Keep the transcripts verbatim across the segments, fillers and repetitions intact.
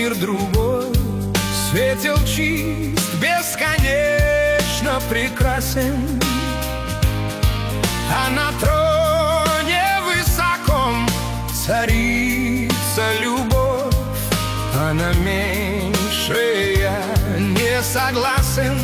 мир другой светил чист, бесконечно прекрасен. А на троне высоком царица любовь, а на меньшее я не согласен.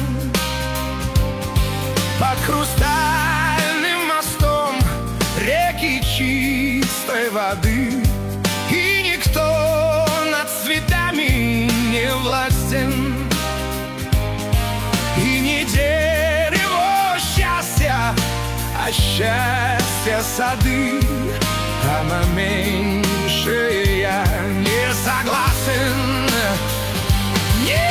По хрустальным мостом реки чистой воды, и никто над цветами не властен. И не дерево счастья, а счастье сады, а на меньшее я не согласен. Не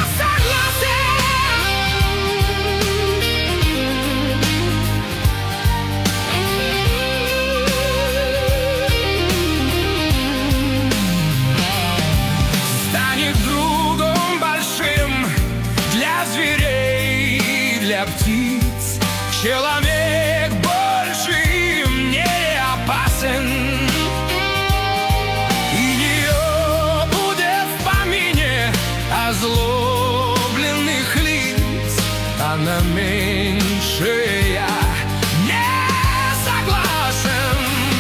птиц человек больше им не опасен. И не будет в помине озлобленных лиц, а на меньшее я не согласен.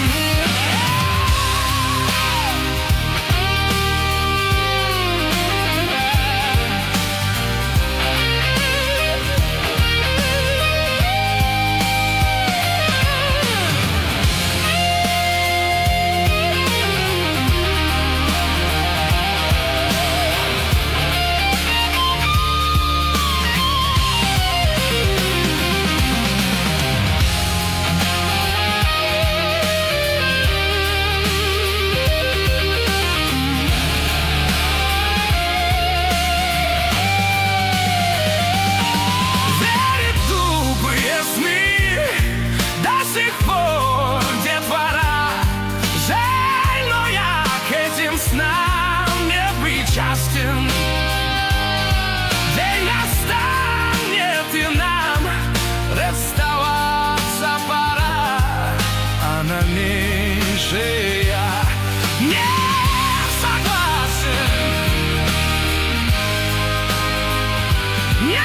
День настанет, и нам расставаться пора, а на меньшее я не согласен. Не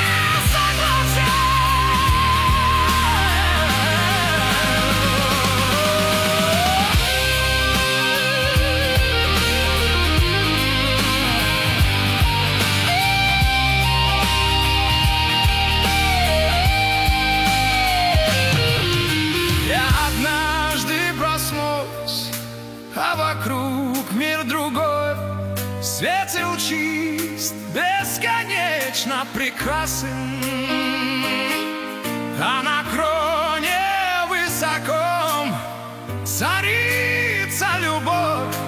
а вокруг мир другой светил чист, бесконечно прекрасен. А на кроне высоком царица любовь,